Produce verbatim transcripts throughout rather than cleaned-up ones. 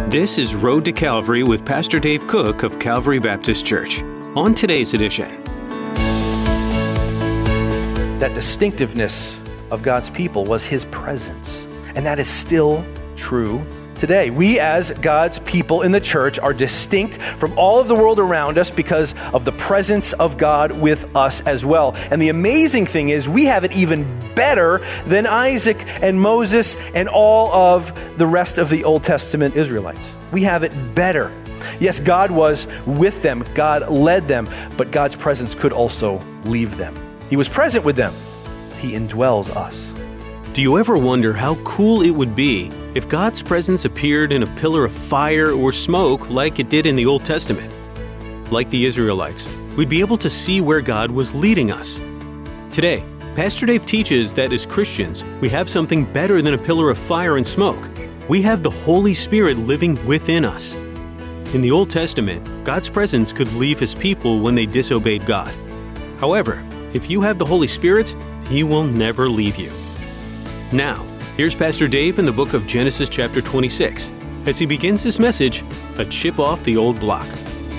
This is Road to Calvary with Pastor Dave Cook of Calvary Baptist Church. On today's edition, that distinctiveness of God's people was His presence, and that is still true today. We as God's people in the church are distinct from all of the world around us because of the presence of God with us as well. And the amazing thing is we have it even better than Isaac and Moses and all of the rest of the Old Testament Israelites. We have it better. Yes, God was with them, God led them, but God's presence could also leave them. He was present with them. He indwells us. do you ever wonder how cool it would be if God's presence appeared in a pillar of fire or smoke like it did in the Old Testament? Like the Israelites, we'd be able to see where God was leading us. Today, Pastor Dave teaches that as Christians, we have something better than a pillar of fire and smoke. We have the Holy Spirit living within us. In the Old Testament, God's presence could leave His people when they disobeyed God. However, if you have the Holy Spirit, He will never leave you. Now, here's Pastor Dave in the book of Genesis chapter twenty-six, as he begins this message, A Chip Off the Old Block.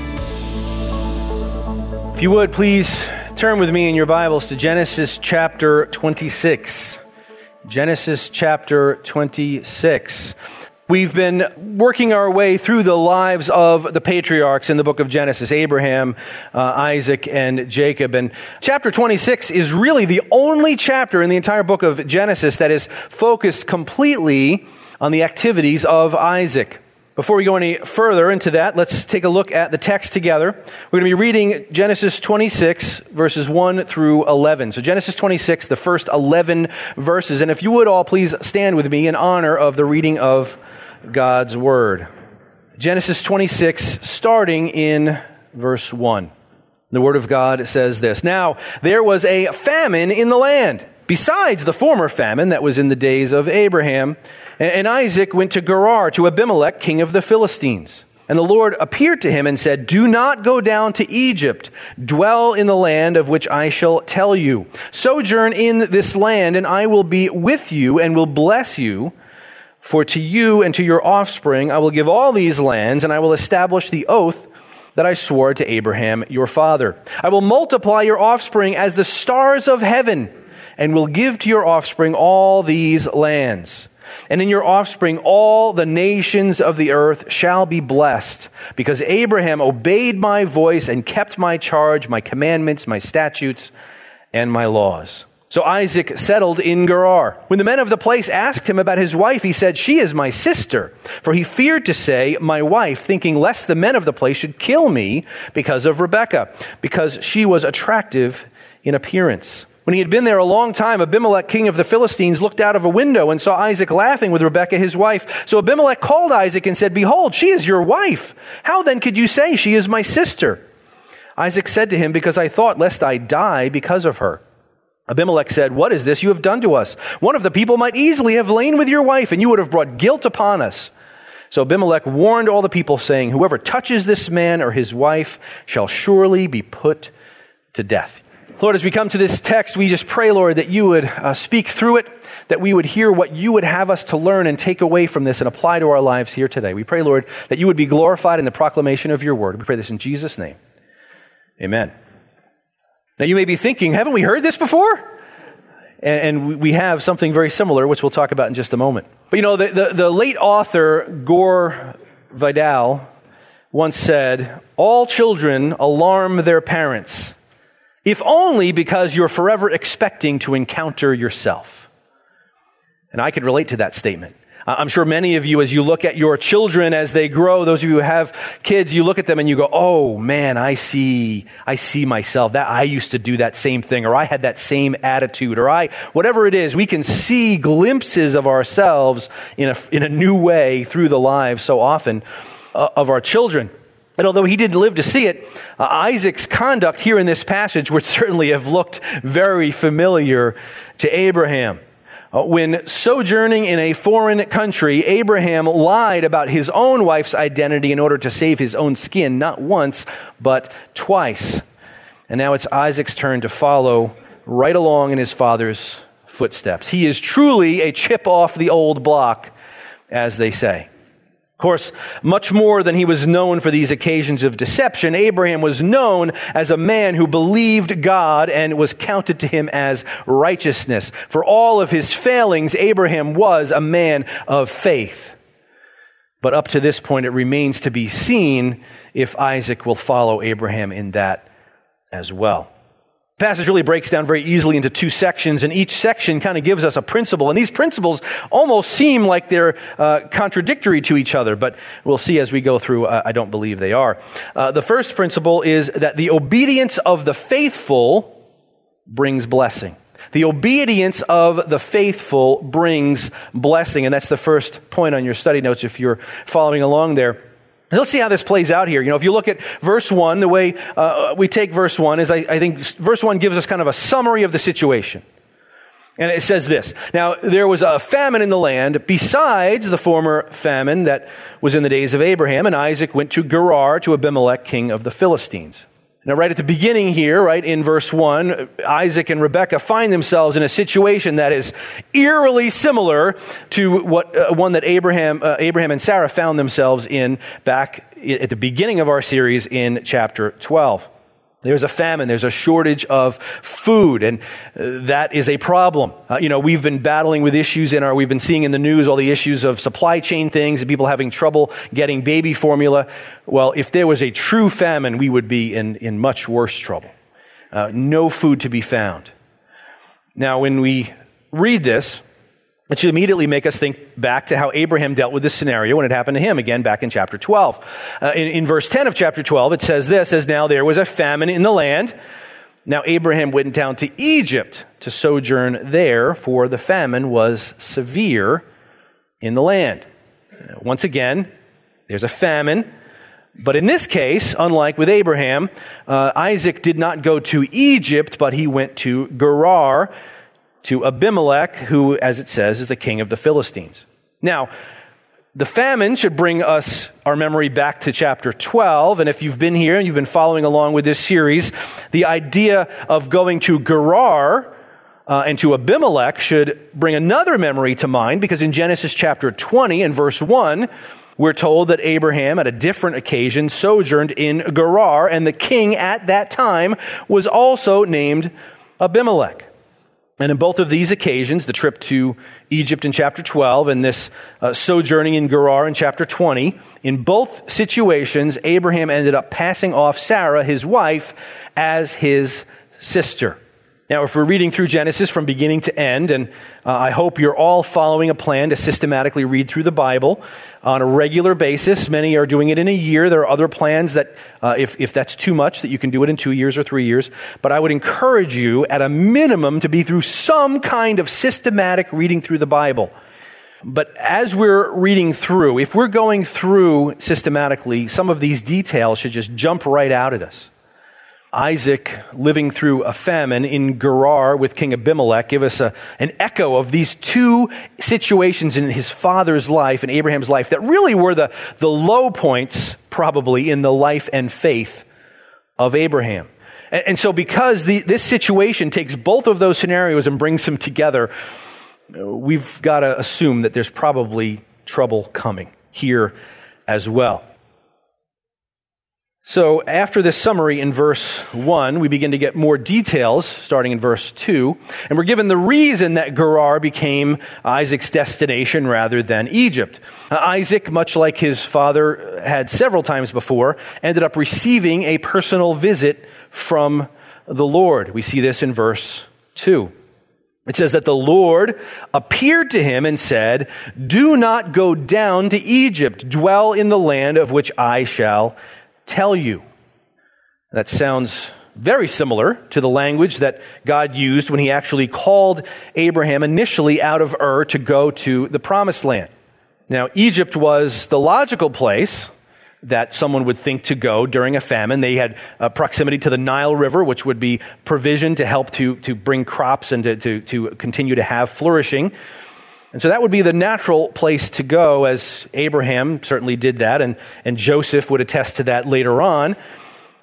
If you would, please turn with me in your Bibles to Genesis chapter twenty-six. Genesis chapter twenty-six. We've been working our way through the lives of the patriarchs in the book of Genesis, Abraham, uh, Isaac, and Jacob. And chapter twenty-six is really the only chapter in the entire book of Genesis that is focused completely on the activities of Isaac. Before we go any further into that, let's take a look at the text together. We're going to be reading Genesis twenty-six, verses one through eleven. So Genesis twenty-six, the first eleven verses. And if you would all please stand with me in honor of the reading of God's Word. Genesis twenty-six, starting in verse one. The Word of God says this: Now there was a famine in the land, besides the former famine that was in the days of Abraham. And Isaac went to Gerar, to Abimelech, king of the Philistines. And the Lord appeared to him and said, Do not go down to Egypt. Dwell in the land of which I shall tell you. Sojourn in this land, and I will be with you and will bless you. For to you and to your offspring I will give all these lands, and I will establish the oath that I swore to Abraham your father. I will multiply your offspring as the stars of heaven, and will give to your offspring all these lands. And in your offspring all the nations of the earth shall be blessed, because Abraham obeyed my voice and kept my charge, my commandments, my statutes, and my laws. So Isaac settled in Gerar. When the men of the place asked him about his wife, he said, She is my sister. For he feared to say, my wife, thinking lest the men of the place should kill me because of Rebekah, because she was attractive in appearance. When he had been there a long time, Abimelech, king of the Philistines, looked out of a window and saw Isaac laughing with Rebekah, his wife. So Abimelech called Isaac and said, Behold, she is your wife. How then could you say she is my sister? Isaac said to him, Because I thought lest I die because of her. Abimelech said, What is this you have done to us? One of the people might easily have lain with your wife, and you would have brought guilt upon us. So Abimelech warned all the people, saying, Whoever touches this man or his wife shall surely be put to death. Lord, as we come to this text, we just pray, Lord, that you would uh, speak through it, that we would hear what you would have us to learn and take away from this and apply to our lives here today. We pray, Lord, that you would be glorified in the proclamation of your word. We pray this in Jesus' name. Amen. Now you may be thinking, haven't we heard this before? And, and we have something very similar, which we'll talk about in just a moment. But you know, the, the, the late author Gore Vidal once said, All children alarm their parents, if only because you're forever expecting to encounter yourself. And I could relate to that statement. I'm sure many of you, as you look at your children as they grow, those of you who have kids, you look at them and you go, oh man, I see, I see myself. That I used to do that same thing, or I had that same attitude, or I, whatever it is, we can see glimpses of ourselves in a, in a new way through the lives so often uh, of our children. And although he didn't live to see it, uh, Isaac's conduct here in this passage would certainly have looked very familiar to Abraham. Uh, when sojourning in a foreign country, Abraham lied about his own wife's identity in order to save his own skin, not once, but twice. And now it's Isaac's turn to follow right along in his father's footsteps. He is truly a chip off the old block, as they say. Of course, much more than he was known for these occasions of deception, Abraham was known as a man who believed God and was counted to him as righteousness. For all of his failings, Abraham was a man of faith. But up to this point, it remains to be seen if Isaac will follow Abraham in that as well. The passage really breaks down very easily into two sections, and each section kind of gives us a principle. And these principles almost seem like they're uh, contradictory to each other, but we'll see as we go through. Uh, I don't believe they are. Uh, the first principle is that the obedience of the faithful brings blessing. The obedience of the faithful brings blessing, and that's the first point on your study notes if you're following along there. Let's see how this plays out here. You know, if you look at verse one, the way uh, we take verse one is I, I think verse one gives us kind of a summary of the situation. And it says this: Now, there was a famine in the land besides the former famine that was in the days of Abraham, and Isaac went to Gerar to Abimelech, king of the Philistines. Now, right at the beginning here, right in verse one, Isaac and Rebekah find themselves in a situation that is eerily similar to what uh, one that Abraham, uh, Abraham and Sarah found themselves in back at the beginning of our series in chapter twelve. There's a famine, there's a shortage of food, and uh, that is a problem. Uh, you know, we've been battling with issues in our, we've been seeing in the news all the issues of supply chain things and people having trouble getting baby formula. Well, if there was a true famine, we would be in, in much worse trouble. Uh, no food to be found. Now, when we read this, it should immediately make us think back to how Abraham dealt with this scenario when it happened to him, again, back in chapter twelve. Uh, in, in verse ten of chapter twelve, it says this, as now there was a famine in the land. Now Abraham went down to Egypt to sojourn there, for the famine was severe in the land. Once again, there's a famine. But in this case, unlike with Abraham, uh, Isaac did not go to Egypt, but he went to Gerar, to Abimelech, who, as it says, is the king of the Philistines. Now, the famine should bring us our memory back to chapter twelve, and if you've been here and you've been following along with this series, the idea of going to Gerar uh, and to Abimelech should bring another memory to mind, because in Genesis chapter twenty and verse one, we're told that Abraham, at a different occasion, sojourned in Gerar, and the king at that time was also named Abimelech. And in both of these occasions, the trip to Egypt in chapter twelve and this uh, sojourning in Gerar in chapter twenty, in both situations, Abraham ended up passing off Sarah, his wife, as his sister. Now, if we're reading through Genesis from beginning to end, and uh, I hope you're all following a plan to systematically read through the Bible on a regular basis. Many are doing it in a year. There are other plans that, uh, if, if that's too much, that you can do it in two years or three years. But I would encourage you, at a minimum, to be through some kind of systematic reading through the Bible. But as we're reading through, if we're going through systematically, some of these details should just jump right out at us. Isaac living through a famine in Gerar with King Abimelech give us a, an echo of these two situations in his father's life and Abraham's life that really were the, the low points, probably, in the life and faith of Abraham. And, and so because the, this situation takes both of those scenarios and brings them together, we've got to assume that there's probably trouble coming here as well. So after this summary in verse one, we begin to get more details starting in verse two. And we're given the reason that Gerar became Isaac's destination rather than Egypt. Uh, Isaac, much like his father had several times before, ended up receiving a personal visit from the Lord. We see this in verse two. It says that the Lord appeared to him and said, "Do not go down to Egypt. Dwell in the land of which I shall tell you." That sounds very similar to the language that God used when he actually called Abraham initially out of Ur to go to the promised land. Now, Egypt was the logical place that someone would think to go during a famine. They had uh, proximity to the Nile River, which would be provision to help to, to bring crops and to, to, to continue to have flourishing. And so that would be the natural place to go, as Abraham certainly did that, and, and Joseph would attest to that later on.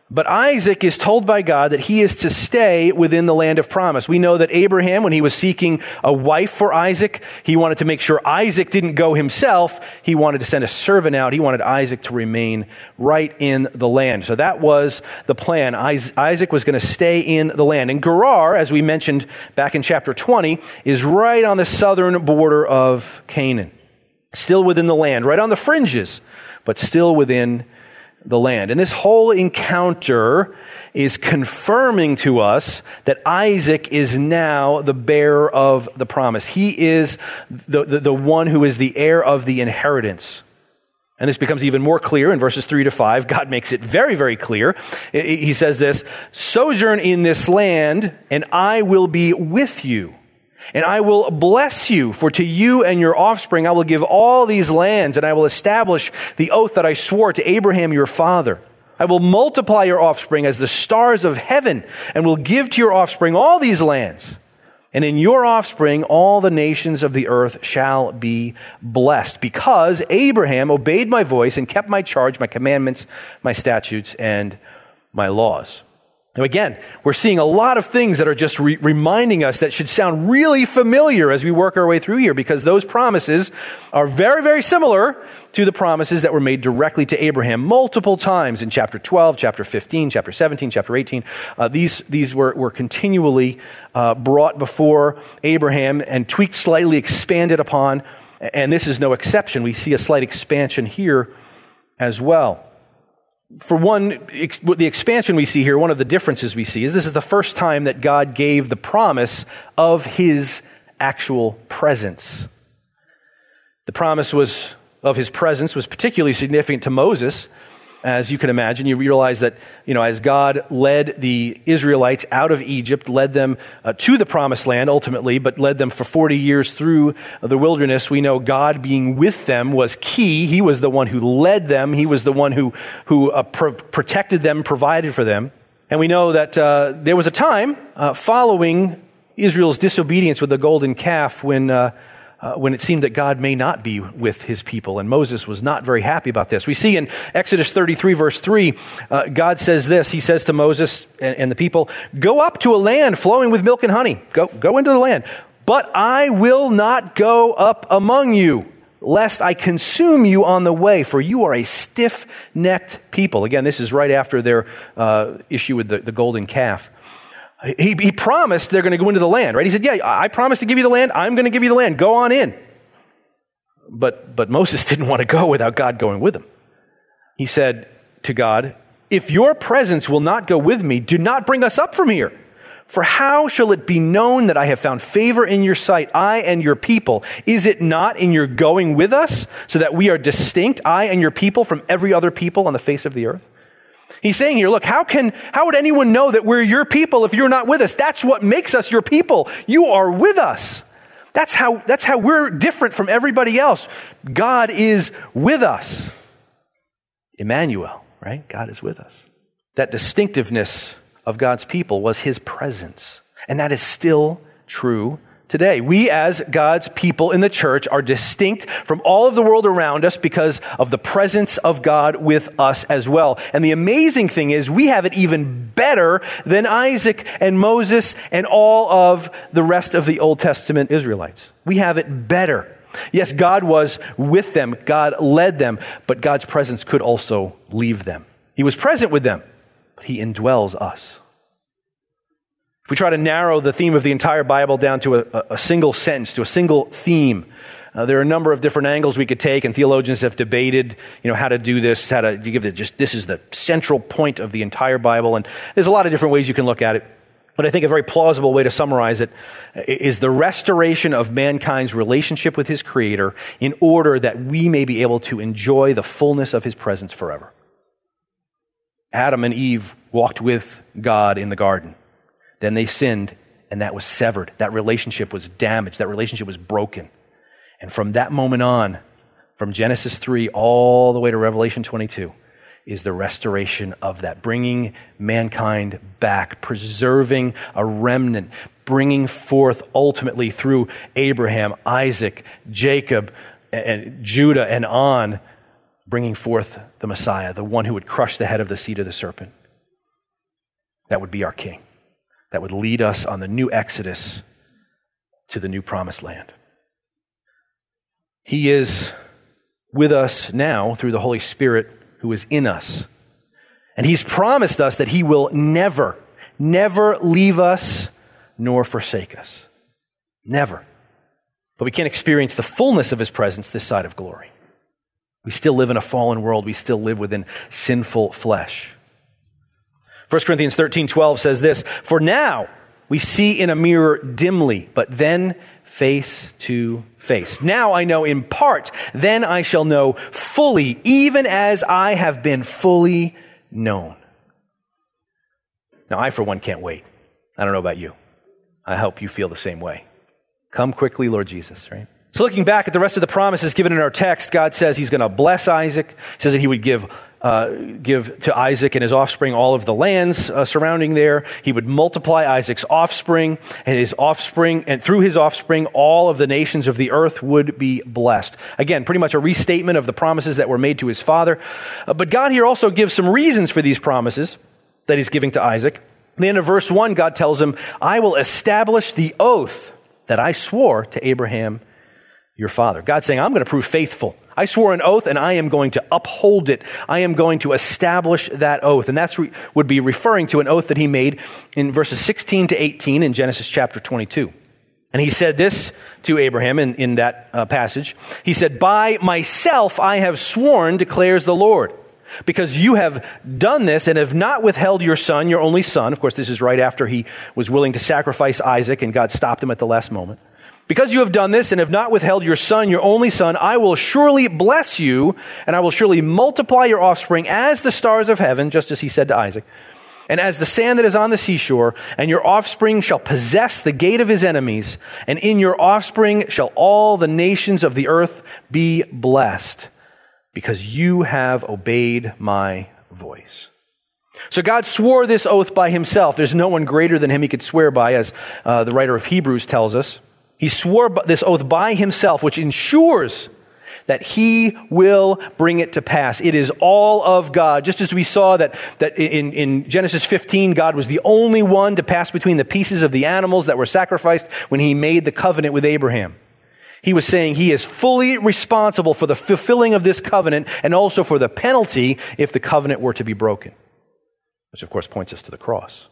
But Isaac is told by God that he is to stay within the land of promise. We know that Abraham, when he was seeking a wife for Isaac, he wanted to make sure Isaac didn't go himself. He wanted to send a servant out. He wanted Isaac to remain right in the land. So that was the plan. Isaac was going to stay in the land. And Gerar, as we mentioned back in chapter twenty, is right on the southern border of Canaan. Still within the land, right on the fringes, but still within the land. And this whole encounter is confirming to us that Isaac is now the bearer of the promise. He is the, the, the one who is the heir of the inheritance. And this becomes even more clear in verses three to five. God makes it very, very clear. He says this, "Sojourn in this land, and I will be with you. And I will bless you, for to you and your offspring I will give all these lands, and I will establish the oath that I swore to Abraham your father. I will multiply your offspring as the stars of heaven, and will give to your offspring all these lands. And in your offspring all the nations of the earth shall be blessed, because Abraham obeyed my voice and kept my charge, my commandments, my statutes, and my laws." Now again, we're seeing a lot of things that are just re- reminding us that should sound really familiar as we work our way through here, because those promises are very, very similar to the promises that were made directly to Abraham multiple times in chapter twelve, chapter fifteen, chapter seventeen, chapter eighteen. Uh, these these were, were continually uh, brought before Abraham and tweaked, slightly expanded upon, and this is no exception. We see a slight expansion here as well. For one, ex- the expansion we see here, one of the differences we see is this is the first time that God gave the promise of his actual presence. The promise was of his presence was particularly significant to Moses. As you can imagine, you realize that, you know, as God led the Israelites out of Egypt, led them uh, to the promised land ultimately, but led them for forty years through the wilderness, we know God being with them was key. He was the one who led them. He was the one who, who uh, pro- protected them, provided for them. And we know that uh, there was a time uh, following Israel's disobedience with the golden calf when uh, Uh, when it seemed that God may not be with his people, and Moses was not very happy about this. We see in Exodus thirty-three, verse three, uh, God says this. He says to Moses and, and the people, "Go up to a land flowing with milk and honey. Go, go into the land. But I will not go up among you, lest I consume you on the way, for you are a stiff-necked people." Again, this is right after their uh, issue with the, the golden calf. He, he promised they're going to go into the land, right? He said, yeah, I promised to give you the land. I'm going to give you the land. Go on in. But, but Moses didn't want to go without God going with him. He said to God, "If your presence will not go with me, do not bring us up from here. For how shall it be known that I have found favor in your sight, I and your people? Is it not in your going with us, so that we are distinct, I and your people, from every other people on the face of the earth?" He's saying here, look, how can, how would anyone know that we're your people if you're not with us? That's what makes us your people. You are with us. That's how, that's how we're different from everybody else. God is with us. Emmanuel, right? God is with us. That distinctiveness of God's people was his presence. And that is still true today. We as God's people in the church are distinct from all of the world around us because of the presence of God with us as well. And the amazing thing is we have it even better than Isaac and Moses and all of the rest of the Old Testament Israelites. We have it better. Yes, God was with them. God led them, but God's presence could also leave them. He was present with them, but he indwells us. If we try to narrow the theme of the entire Bible down to a, a single sentence, to a single theme, uh, there are a number of different angles we could take, and theologians have debated, you know, how to do this, how to give it just, this is the central point of the entire Bible, and there's a lot of different ways you can look at it. But I think a very plausible way to summarize it is the restoration of mankind's relationship with his Creator in order that we may be able to enjoy the fullness of his presence forever. Adam and Eve walked with God in the garden. Then they sinned, and that was severed. That relationship was damaged. That relationship was broken. And from that moment on, from Genesis three all the way to Revelation twenty-two, is the restoration of that, bringing mankind back, preserving a remnant, bringing forth ultimately through Abraham, Isaac, Jacob, and Judah, and on, bringing forth the Messiah, the one who would crush the head of the seed of the serpent. that would be our king, that would lead us on the new exodus to the new promised land. He is with us now through the Holy Spirit who is in us. And he's promised us that he will never, never leave us nor forsake us. Never. But we can't experience the fullness of his presence this side of glory. We still live in a fallen world. We still live within sinful flesh. First Corinthians thirteen twelve says this, "For now we see in a mirror dimly, but then face to face. Now I know in part, then I shall know fully, even as I have been fully known." Now I, for one, can't wait. I don't know about you. I hope you feel the same way. Come quickly, Lord Jesus, right? So looking back at the rest of the promises given in our text, God says he's going to bless Isaac. He says that he would give uh, give to Isaac and his offspring all of the lands uh, surrounding there. He would multiply Isaac's offspring, and his offspring, and through his offspring, all of the nations of the earth would be blessed. Again, pretty much a restatement of the promises that were made to his father. Uh, but God here also gives some reasons for these promises that he's giving to Isaac. At the end of verse one, God tells him, "I will establish the oath that I swore to Abraham, your father." God's saying, I'm going to prove faithful. I swore an oath and I am going to uphold it. I am going to establish that oath. And that re- would be referring to an oath that he made in verses sixteen to eighteen in Genesis chapter twenty-two. And he said this to Abraham in, in that uh, passage. He said, "By myself I have sworn, declares the Lord, because you have done this and have not withheld your son, your only son." Of course, this is right after he was willing to sacrifice Isaac and God stopped him at the last moment. "Because you have done this and have not withheld your son, your only son, I will surely bless you, and I will surely multiply your offspring as the stars of heaven," just as he said to Isaac, "and as the sand that is on the seashore, and your offspring shall possess the gate of his enemies, and in your offspring shall all the nations of the earth be blessed, because you have obeyed my voice." So God swore this oath by himself. There's no one greater than him he could swear by, as uh, the writer of Hebrews tells us. He swore this oath by himself, which ensures that he will bring it to pass. It is all of God. Just as we saw that, that in, in Genesis fifteen, God was the only one to pass between the pieces of the animals that were sacrificed when he made the covenant with Abraham. He was saying he is fully responsible for the fulfilling of this covenant and also for the penalty if the covenant were to be broken, which of course points us to the cross.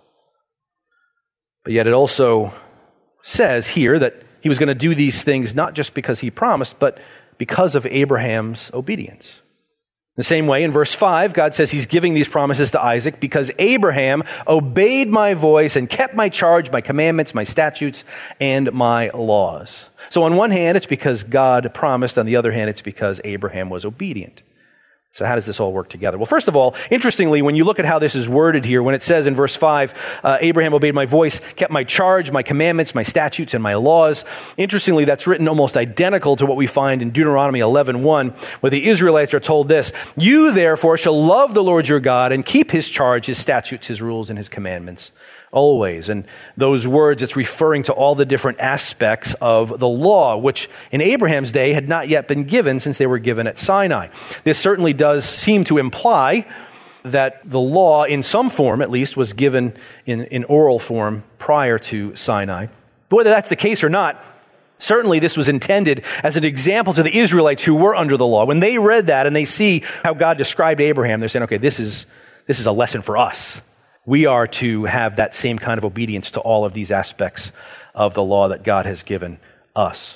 But yet it also says here that he was going to do these things not just because he promised, but because of Abraham's obedience. The same way, in verse five, God says he's giving these promises to Isaac because Abraham obeyed my voice and kept my charge, my commandments, my statutes, and my laws. So on one hand, it's because God promised. On the other hand, it's because Abraham was obedient. So how does this all work together? Well, first of all, interestingly, when you look at how this is worded here, when it says in verse five, uh, Abraham obeyed my voice, kept my charge, my commandments, my statutes, and my laws. Interestingly, that's written almost identical to what we find in Deuteronomy eleven one, where the Israelites are told this: "You therefore shall love the Lord your God and keep his charge, his statutes, his rules, and his commandments always." And those words, it's referring to all the different aspects of the law, which in Abraham's day had not yet been given since they were given at Sinai. This certainly does seem to imply that the law, in some form at least, was given in, in oral form prior to Sinai. But whether that's the case or not, certainly this was intended as an example to the Israelites who were under the law. When they read that and they see how God described Abraham, they're saying, okay, this is this is a lesson for us. We are to have that same kind of obedience to all of these aspects of the law that God has given us.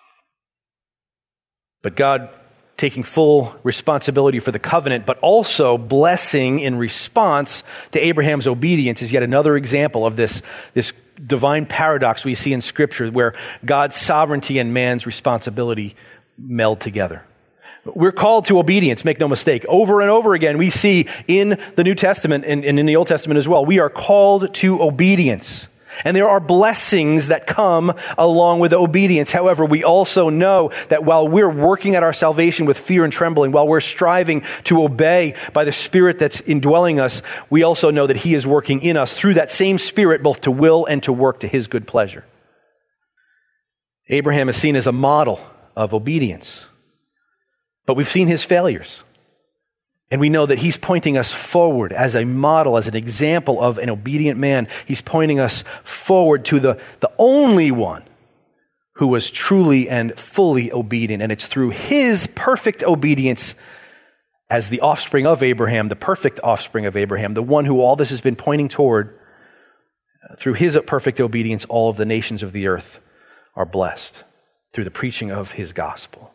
But God, taking full responsibility for the covenant, but also blessing in response to Abraham's obedience, is yet another example of this, this divine paradox we see in Scripture, where God's sovereignty and man's responsibility meld together. We're called to obedience, make no mistake. Over and over again, we see in the New Testament and, and in the Old Testament as well, we are called to obedience. And there are blessings that come along with obedience. However, we also know that while we're working at our salvation with fear and trembling, while we're striving to obey by the Spirit that's indwelling us, we also know that he is working in us through that same Spirit, both to will and to work to his good pleasure. Abraham is seen as a model of obedience, but we've seen his failures. And we know that he's pointing us forward as a model, as an example of an obedient man. He's pointing us forward to the, the only one who was truly and fully obedient. And it's through his perfect obedience as the offspring of Abraham, the perfect offspring of Abraham, the one who all this has been pointing toward. Through his perfect obedience, all of the nations of the earth are blessed through the preaching of his gospel.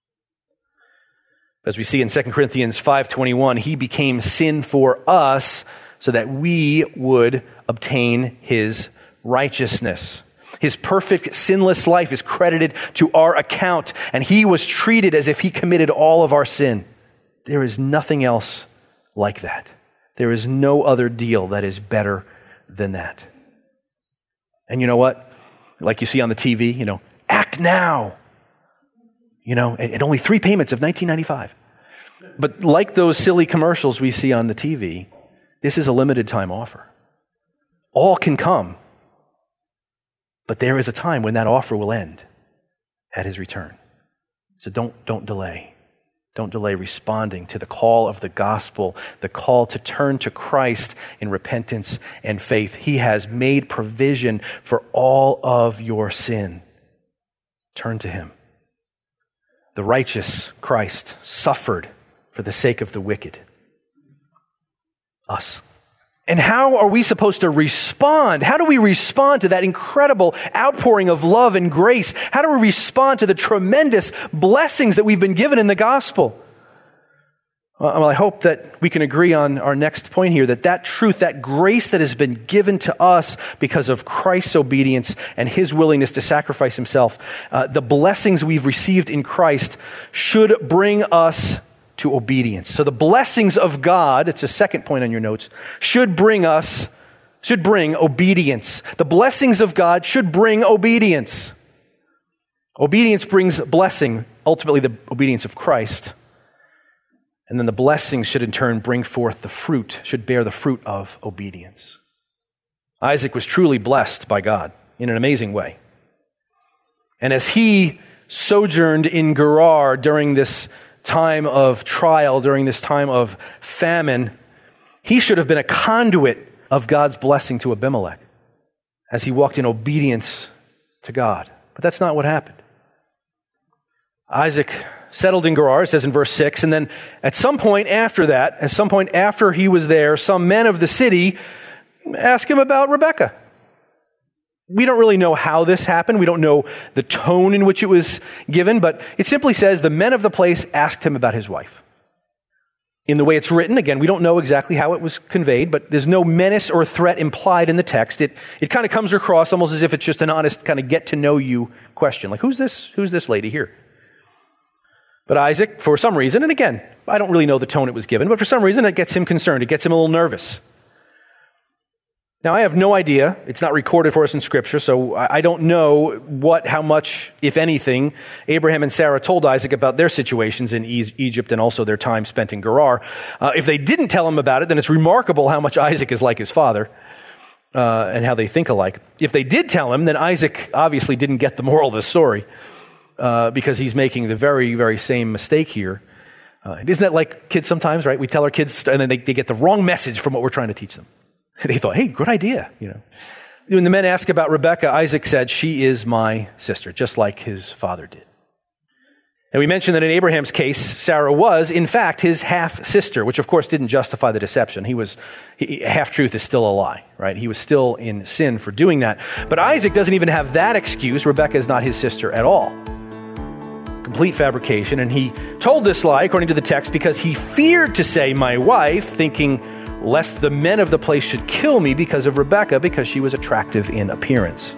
As we see in Second Corinthians five twenty-one, he became sin for us so that we would obtain his righteousness. His perfect sinless life is credited to our account, and he was treated as if he committed all of our sin. There is nothing else like that. There is no other deal that is better than that. And you know what? Like you see on the T V, you know, act now. You know, and only three payments of nineteen ninety-five. But like those silly commercials we see on the T V, this is a limited time offer. All can come, but there is a time when that offer will end at his return. So don't, don't delay. Don't delay responding to the call of the gospel, the call to turn to Christ in repentance and faith. He has made provision for all of your sin. Turn to him. The righteous Christ suffered for the sake of the wicked. Us. And how are we supposed to respond? How do we respond to that incredible outpouring of love and grace? How do we respond to the tremendous blessings that we've been given in the gospel? Well, I hope that we can agree on our next point here, that that truth, that grace that has been given to us because of Christ's obedience and his willingness to sacrifice himself, uh, the blessings we've received in Christ should bring us to obedience. So the blessings of God, it's a second point on your notes, should bring us, should bring obedience. The blessings of God should bring obedience. Obedience brings blessing, ultimately the obedience of Christ. And then the blessings should in turn bring forth the fruit, should bear the fruit of obedience. Isaac was truly blessed by God in an amazing way. And as he sojourned in Gerar during this time of trial, during this time of famine, he should have been a conduit of God's blessing to Abimelech as he walked in obedience to God. But that's not what happened. Isaac settled in Gerar, it says in verse six, and then at some point after that, at some point after he was there, some men of the city asked him about Rebekah. We don't really know how this happened. We don't know the tone in which it was given, but it simply says the men of the place asked him about his wife. In the way it's written, again, we don't know exactly how it was conveyed, but there's no menace or threat implied in the text. It it kind of comes across almost as if it's just an honest kind of get-to-know-you question. Like, who's this, who's this lady here? But Isaac, for some reason, and again, I don't really know the tone it was given, but for some reason it gets him concerned. It gets him a little nervous. Now, I have no idea. It's not recorded for us in Scripture, so I don't know what, how much, if anything, Abraham and Sarah told Isaac about their situations in Egypt and also their time spent in Gerar. Uh, if they didn't tell him about it, then it's remarkable how much Isaac is like his father uh, and how they think alike. If they did tell him, then Isaac obviously didn't get the moral of the story uh, because he's making the very, very same mistake here. Uh, isn't that like kids sometimes, right? We tell our kids and then they, they get the wrong message from what we're trying to teach them. They thought, hey, good idea, you know. When the men asked about Rebekah, Isaac said, she is my sister, just like his father did. And we mentioned that in Abraham's case, Sarah was, in fact, his half-sister, which of course didn't justify the deception. He was, he, half-truth is still a lie, right? He was still in sin for doing that. But Isaac doesn't even have that excuse. Rebekah is not his sister at all. Complete fabrication. And he told this lie, according to the text, because he feared to say my wife, thinking, lest the men of the place should kill me because of Rebekah, because she was attractive in appearance.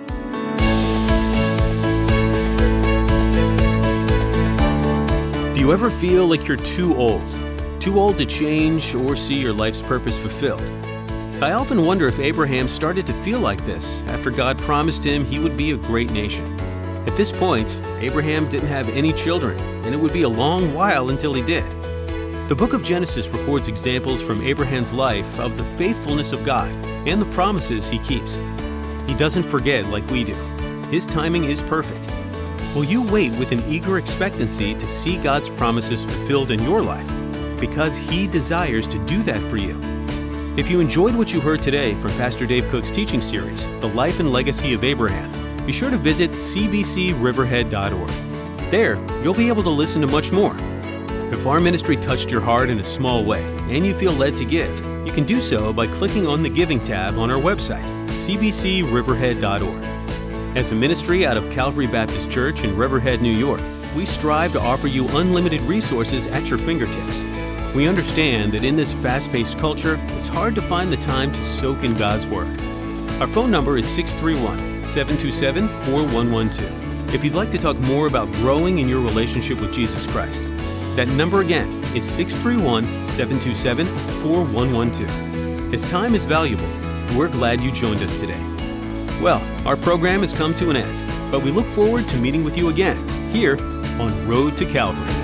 Do you ever feel like you're too old? Too old to change or see your life's purpose fulfilled? I often wonder if Abraham started to feel like this after God promised him he would be a great nation. At this point, Abraham didn't have any children, and it would be a long while until he did. The book of Genesis records examples from Abraham's life of the faithfulness of God and the promises he keeps. He doesn't forget like we do. His timing is perfect. Will you wait with an eager expectancy to see God's promises fulfilled in your life? because He desires to do that for you. If you enjoyed what you heard today from Pastor Dave Cook's teaching series, The Life and Legacy of Abraham, be sure to visit c b c riverhead dot org. There, you'll be able to listen to much more. If our ministry touched your heart in a small way and you feel led to give, you can do so by clicking on the Giving tab on our website, c b c riverhead dot org. As a ministry out of Calvary Baptist Church in Riverhead, New York, we strive to offer you unlimited resources at your fingertips. We understand that in this fast-paced culture, it's hard to find the time to soak in God's Word. Our phone number is six three one, seven two seven, four one one two. If you'd like to talk more about growing in your relationship with Jesus Christ, that number again is six three one, seven two seven, four one one two. As time is valuable, we're glad you joined us today. Well, our program has come to an end, but we look forward to meeting with you again here on Road to Calvary.